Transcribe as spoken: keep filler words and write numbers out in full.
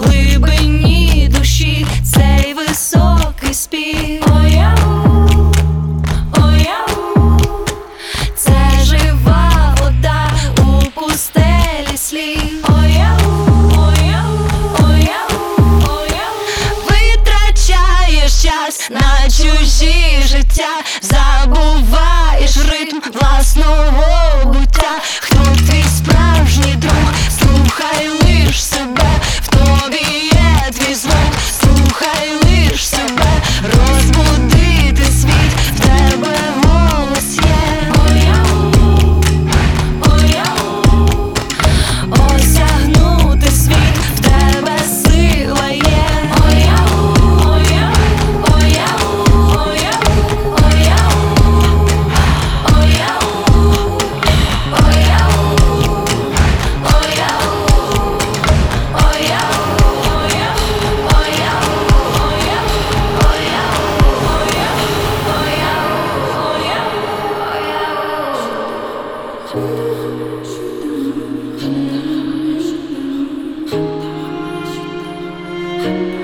глибині душі цей високий спів. Ой-яу, ой-яу, це жива вода у пустелі слів. Ой-яу, ой-яу, ой-яу, ой-яу. Витрачаєш час на чужі життя, забуваєш ритм власного буття. Хто твій справжній друг? Слухай лиш себе, в тобі є твій звук. Слухай лиш себе, розбудити світ, в тебе голос є. Ой-яу, ой-яу, осягнути світ, в тебе сила є. Ой-яу, ой-яу, ой-яу, ой-яу, ой-яу, ой-яу, ой-яу, ой-яу.